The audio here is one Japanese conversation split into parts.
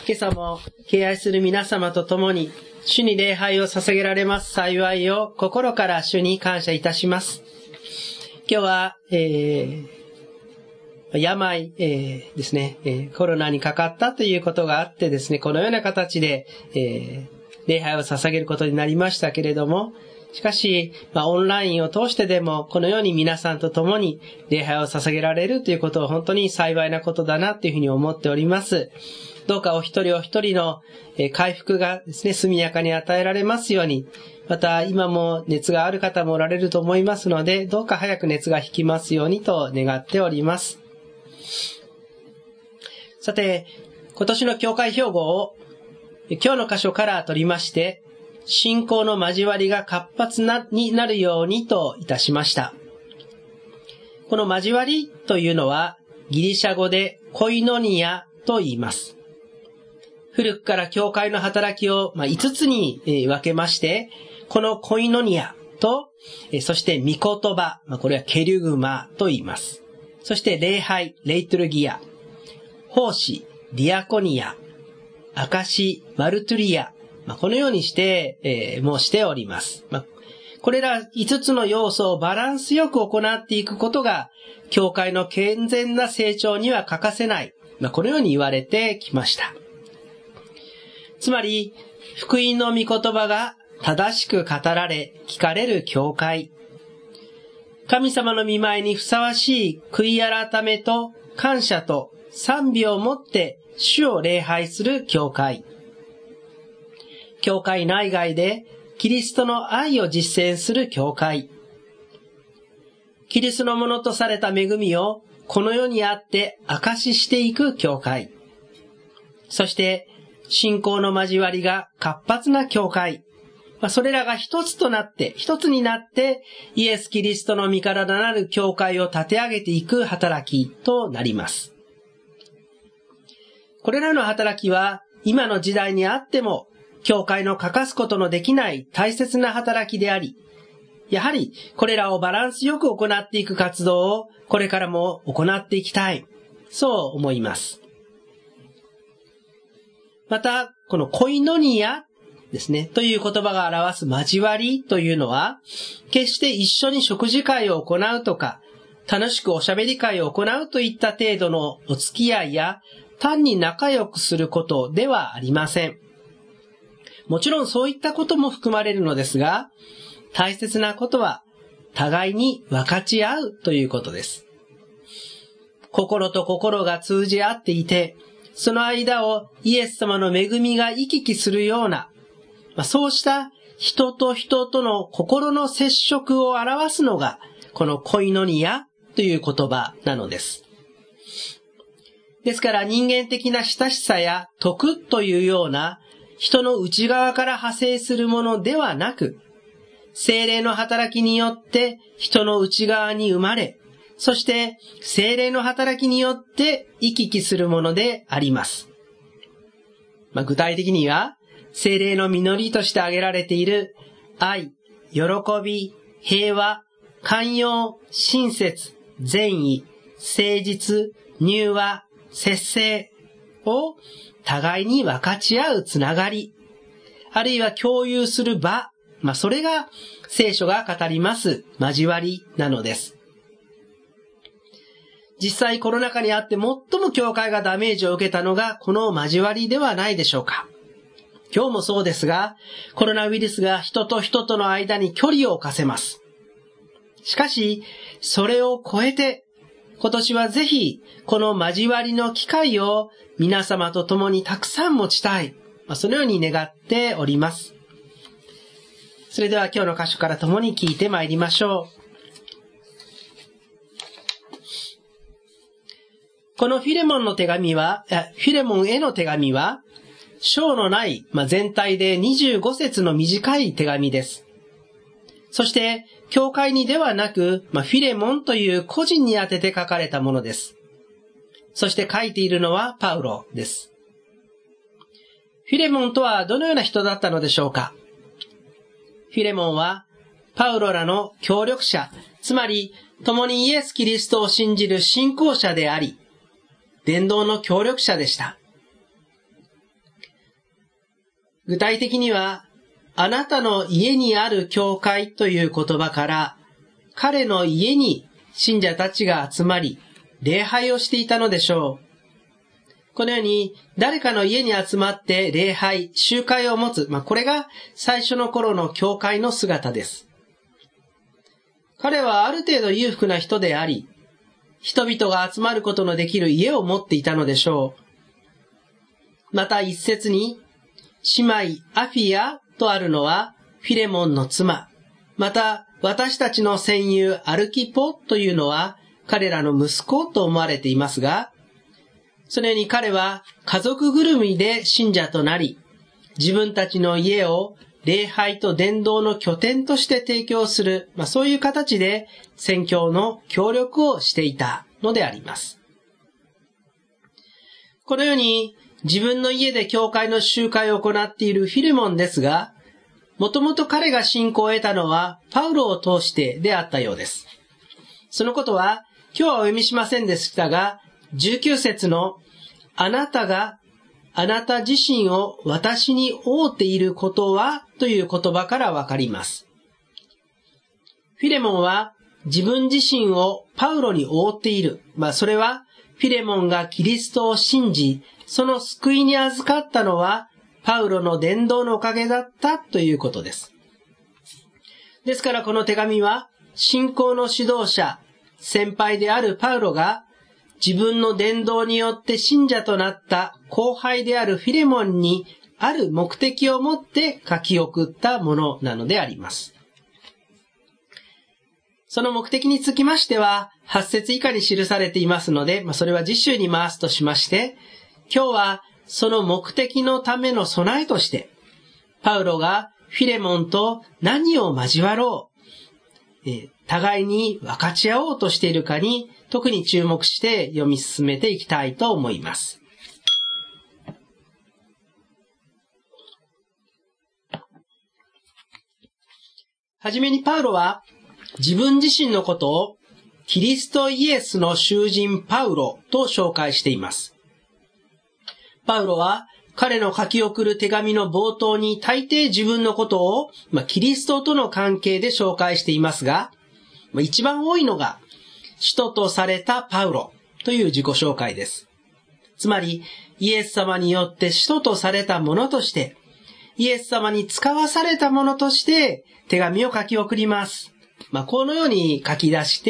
今朝も敬愛する皆様と共に主に礼拝を捧げられます幸いを心から主に感謝いたします。今日は、病、ですね、コロナにかかったということがあってですね、このような形で、礼拝を捧げることになりましたけれども、しかし、オンラインを通してでもこのように皆さんと共に礼拝を捧げられるということは本当に幸いなことだなというふうに思っております。どうかお一人お一人の回復がですね、速やかに与えられますように、また今も熱がある方もおられると思いますので、どうか早く熱が引きますようにと願っております。さて、今年の教会標語を今日の箇所から取りまして、信仰の交わりが活発になるようにといたしました。この交わりというのはギリシャ語でコイノニアと言います。古くから教会の働きを5つに分けまして、このコイノニアと、そして御言葉、これはケリュグマと言います。そして礼拝、レイトルギア、奉仕、ディアコニア、証、マルトゥリア、このようにして、申しております。これら5つの要素をバランスよく行っていくことが、教会の健全な成長には欠かせない。このように言われてきました。つまり、福音の御言葉が正しく語られ、聞かれる教会。神様の御前にふさわしい悔い改めと感謝と賛美をもって主を礼拝する教会。教会内外でキリストの愛を実践する教会。キリストのものとされた恵みをこの世にあって証ししていく教会。そして信仰の交わりが活発な教会。それらが一つになってイエス・キリストの身体なる教会を立て上げていく働きとなります。これらの働きは今の時代にあっても教会の欠かすことのできない大切な働きであり、やはりこれらをバランスよく行っていく活動をこれからも行っていきたい。そう思います。また、このコイノニアですね、という言葉が表す交わりというのは、決して一緒に食事会を行うとか、楽しくおしゃべり会を行うといった程度のお付き合いや、単に仲良くすることではありません。もちろんそういったことも含まれるのですが、大切なことは互いに分かち合うということです。心と心が通じ合っていて、その間をイエス様の恵みが行き来するような、そうした人と人との心の接触を表すのが、このコイノニアという言葉なのです。ですから人間的な親しさや徳というような人の内側から派生するものではなく、聖霊の働きによって人の内側に生まれ、そして聖霊の働きによって行き来するものであります。具体的には、聖霊の実りとして挙げられている愛、喜び、平和、寛容、親切、善意、誠実、柔和、節制を互いに分かち合うつながり、あるいは共有する場、それが聖書が語ります交わりなのです。実際コロナ禍にあって最も教会がダメージを受けたのがこの交わりではないでしょうか。今日もそうですが、コロナウイルスが人と人との間に距離を置かせます。しかし、それを超えて、今年はぜひ、この交わりの機会を皆様と共にたくさん持ちたい。そのように願っております。それでは今日の箇所から共に聞いてまいりましょう。このフィレモンへの手紙は、章のない、全体で25節の短い手紙です。そして、教会にではなく、フィレモンという個人に宛てて書かれたものです。そして書いているのはパウロです。フィレモンとはどのような人だったのでしょうか。フィレモンは、パウロらの協力者、つまり、共にイエス・キリストを信じる信仰者であり、伝道の協力者でした。 具体的には、あなたの家にある教会という言葉から、彼の家に信者たちが集まり、礼拝をしていたのでしょう。このように、誰かの家に集まって礼拝、集会を持つ、これが最初の頃の教会の姿です。彼はある程度裕福な人であり、人々が集まることのできる家を持っていたのでしょう。また一節に、姉妹アフィアとあるのはフィレモンの妻、また私たちの戦友アルキポというのは彼らの息子と思われていますが、そのように彼は家族ぐるみで信者となり、自分たちの家を礼拝と伝道の拠点として提供する、そういう形で宣教の協力をしていたのであります。このように自分の家で教会の集会を行っているフィレモンですが、もともと彼が信仰を得たのはパウロを通してであったようです。そのことは今日はお読みしませんでしたが、19節のあなたがあなた自身を私に覆っていることはという言葉からわかります。フィレモンは自分自身をパウロに覆っている。それはフィレモンがキリストを信じ、その救いに預かったのはパウロの伝道のおかげだったということです。ですからこの手紙は信仰の指導者、先輩であるパウロが自分の伝道によって信者となった後輩であるフィレモンにある目的を持って書き送ったものなのであります。その目的につきましては8節以下に記されていますので、それは次週に回すとしまして、今日はその目的のための備えとして、パウロがフィレモンと何を交わろう、互いに分かち合おうとしているかに特に注目して読み進めていきたいと思います。はじめにパウロは自分自身のことをキリストイエスの囚人パウロと紹介しています。パウロは彼の書き送る手紙の冒頭に大抵自分のことを、キリストとの関係で紹介していますが、一番多いのが使徒とされたパウロという自己紹介です。つまりイエス様によって使徒とされたものとして、イエス様に使わされたものとして手紙を書き送ります。このように書き出して、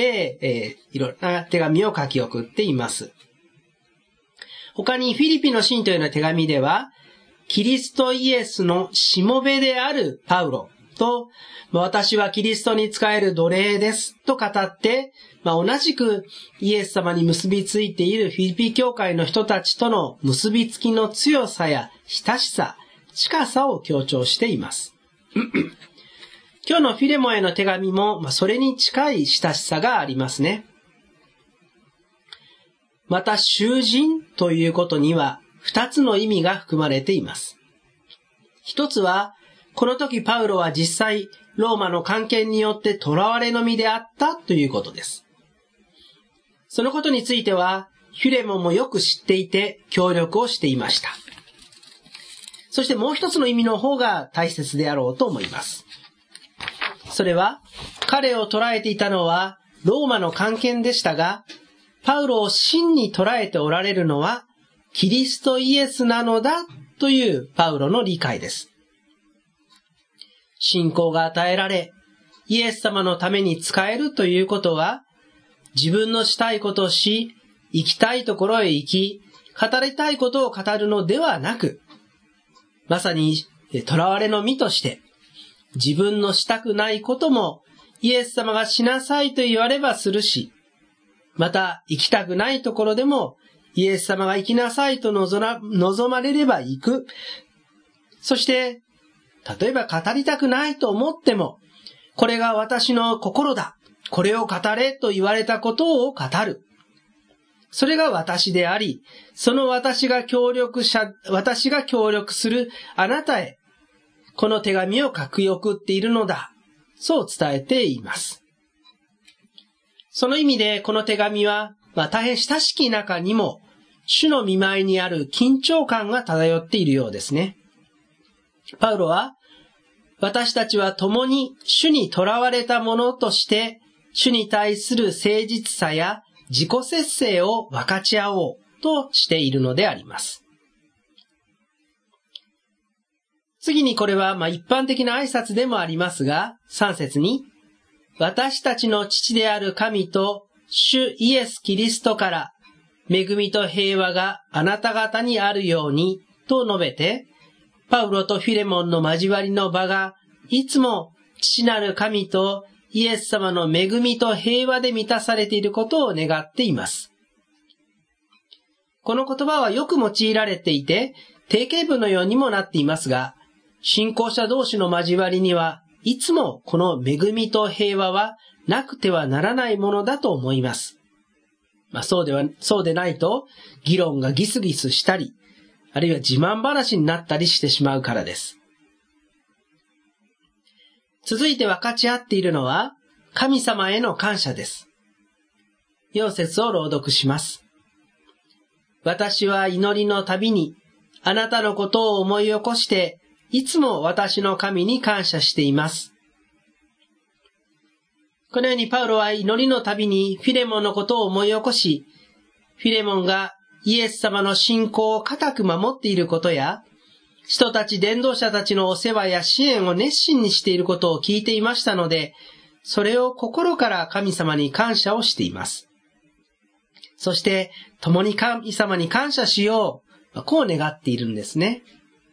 いろんな手紙を書き送っています。他にフィリピの信徒への手紙では、キリストイエスのしもべであるパウロと、私はキリストに仕える奴隷ですと語って、同じくイエス様に結びついているフィリピ教会の人たちとの結びつきの強さや親しさ、近さを強調しています。今日のフィレモンへの手紙も、それに近い親しさがありますね。また、囚人ということには2つの意味が含まれています。一つは、この時パウロは実際、ローマの官権によって囚われの身であったということです。そのことについては、フィレモンもよく知っていて協力をしていました。そしてもう一つの意味の方が大切であろうと思います。それは、彼を捉えていたのはローマの官権でしたが、パウロを真に捉えておられるのはキリストイエスなのだというパウロの理解です。信仰が与えられ、イエス様のために使えるということは、自分のしたいことをし、行きたいところへ行き、語りたいことを語るのではなく、まさに囚われの身として、自分のしたくないこともイエス様がしなさいと言わればするし、また行きたくないところでもイエス様が行きなさいと望まれれば行く。そして、例えば語りたくないと思っても、これが私の心だ。これを語れと言われたことを語る。それが私であり、その私が協力するあなたへ、この手紙を書き送っているのだ。そう伝えています。その意味でこの手紙は、大変親しき中にも、主の御前にある緊張感が漂っているようですね。 パウロは、私たちは共に主に囚われたものとして、主に対する誠実さや自己節制を分かち合おうとしているのであります。次にこれは一般的な挨拶でもありますが、3節に、私たちの父である神と主イエス・キリストから恵みと平和があなた方にあるようにと述べて、パウロとフィレモンの交わりの場がいつも父なる神とイエス様の恵みと平和で満たされていることを願っています。この言葉はよく用いられていて、定型文のようにもなっていますが、信仰者同士の交わりにはいつもこの恵みと平和はなくてはならないものだと思います。そうでないと議論がギスギスしたり、あるいは自慢話になったりしてしまうからです。続いて分かち合っているのは神様への感謝です。4節を朗読します。私は祈りのたびにあなたのことを思い起こしていつも私の神に感謝しています。このようにパウロは祈りのたびにフィレモンのことを思い起こし、フィレモンがイエス様の信仰を固く守っていることや、人たち伝道者たちのお世話や支援を熱心にしていることを聞いていましたので、それを心から神様に感謝をしています。そして、共に神様に感謝しよう、こう願っているんですね。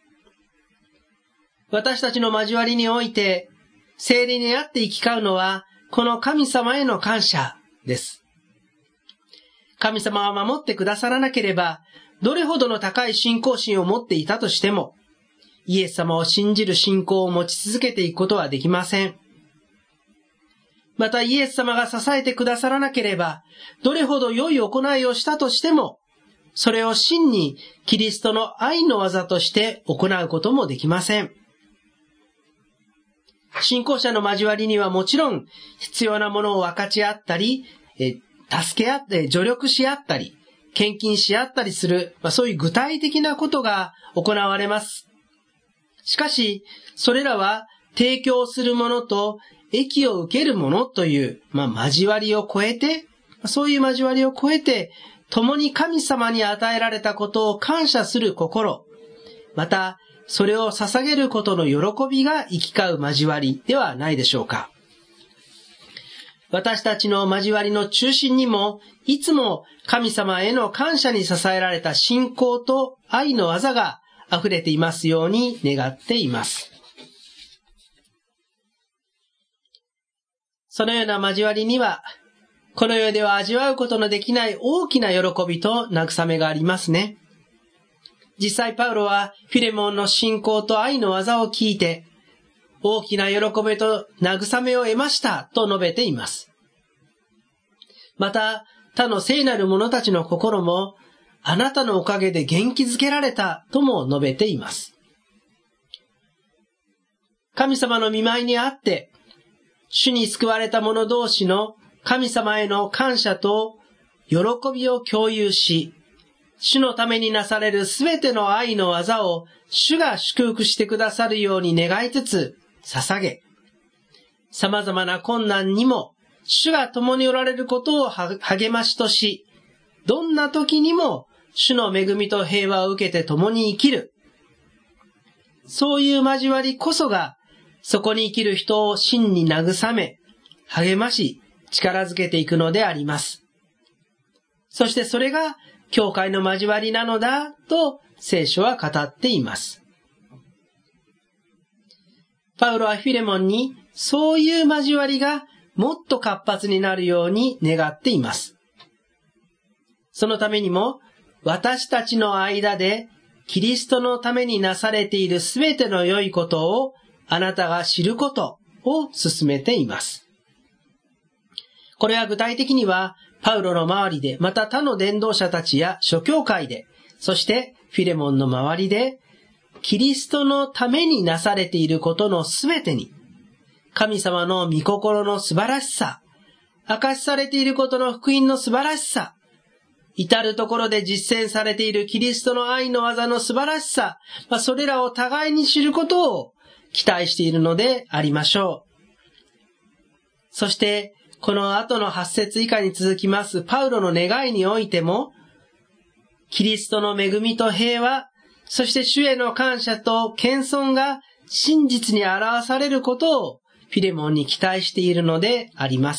私たちの交わりにおいて、聖霊にあって行き交うのは、この神様への感謝です。神様は守ってくださらなければ、どれほどの高い信仰心を持っていたとしても、イエス様を信じる信仰を持ち続けていくことはできません。またイエス様が支えてくださらなければ、どれほど良い行いをしたとしても、それを真にキリストの愛の技として行うこともできません。信仰者の交わりにはもちろん必要なものを分かち合ったり、助け合って、助力し合ったり、献金し合ったりする、そういう具体的なことが行われます。しかし、それらは提供するものと益を受けるものという、交わりを超えて、そういう交わりを超えて、共に神様に与えられたことを感謝する心、また、それを捧げることの喜びが行き交う交わりではないでしょうか。私たちの交わりの中心にも、いつも神様への感謝に支えられた信仰と愛の技が溢れていますように願っています。そのような交わりには、この世では味わうことのできない大きな喜びと慰めがありますね。実際パウロはフィレモンの信仰と愛の技を聞いて、大きな喜びと慰めを得ましたと述べています。また、他の聖なる者たちの心も、あなたのおかげで元気づけられたとも述べています。神様の御前にあって、主に救われた者同士の神様への感謝と喜びを共有し、主のためになされるすべての愛の技を主が祝福してくださるように願いつつ捧げ、様々な困難にも主が共におられることを励ましとし、どんな時にも主の恵みと平和を受けて共に生きる。そういう交わりこそが、そこに生きる人を真に慰め、励まし、力づけていくのであります。そしてそれが、教会の交わりなのだと聖書は語っています。パウロはフィレモンにそういう交わりがもっと活発になるように願っています。そのためにも私たちの間でキリストのためになされているすべての良いことをあなたが知ることを進めています。これは具体的にはパウロの周りで、また他の伝道者たちや諸教会で、そしてフィレモンの周りで、キリストのためになされていることのすべてに、神様の御心の素晴らしさ、明かしされていることの福音の素晴らしさ、 至るところで実践されているキリストの愛の技の素晴らしさ、それらを互いに知ることを期待しているのでありましょう。そして、この後の8節以下に続きますパウロの願いにおいても、キリストの恵みと平和、そして主への感謝と謙遜が真実に表されることをフィレモンに期待しているのであります。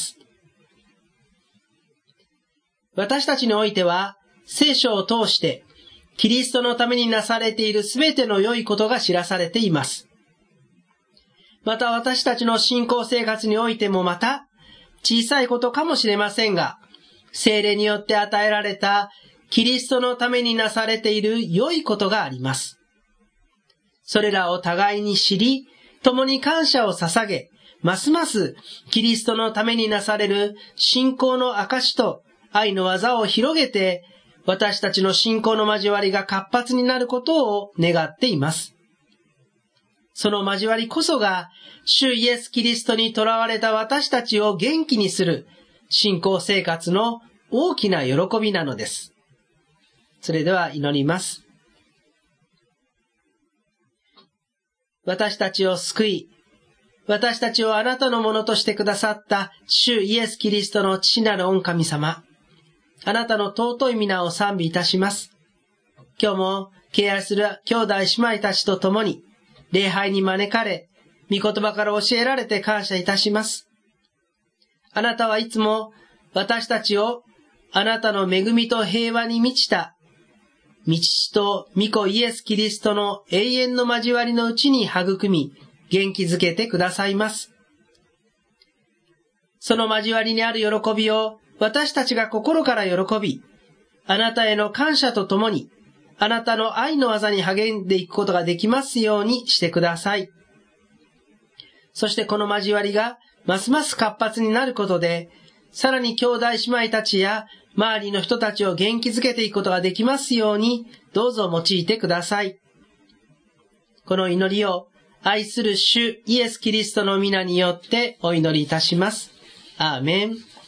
私たちにおいては、聖書を通して、キリストのためになされているすべての良いことが知らされています。また私たちの信仰生活においてもまた、小さいことかもしれませんが、聖霊によって与えられたキリストのためになされている良いことがあります。それらを互いに知り、共に感謝を捧げ、ますますキリストのためになされる信仰の証と愛の技を広げて、私たちの信仰の交わりが活発になることを願っています。その交わりこそが、主イエス・キリストに囚われた私たちを元気にする信仰生活の大きな喜びなのです。それでは祈ります。私たちを救い、私たちをあなたのものとしてくださった主イエス・キリストの父なる御神様、あなたの尊い皆を賛美いたします。今日も敬愛する兄弟姉妹たちと共に礼拝に招かれ、御言葉から教えられて感謝いたします。あなたはいつも私たちをあなたの恵みと平和に満ちた御父と御子イエス・キリストの永遠の交わりのうちに育み、元気づけてくださいます。その交わりにある喜びを私たちが心から喜び、あなたへの感謝とともに、あなたの愛の技に励んでいくことができますようにしてください。そしてこの交わりがますます活発になることで、さらに兄弟姉妹たちや周りの人たちを元気づけていくことができますように、どうぞ用いてください。この祈りを愛する主イエス・キリストの皆によってお祈りいたします。アーメン。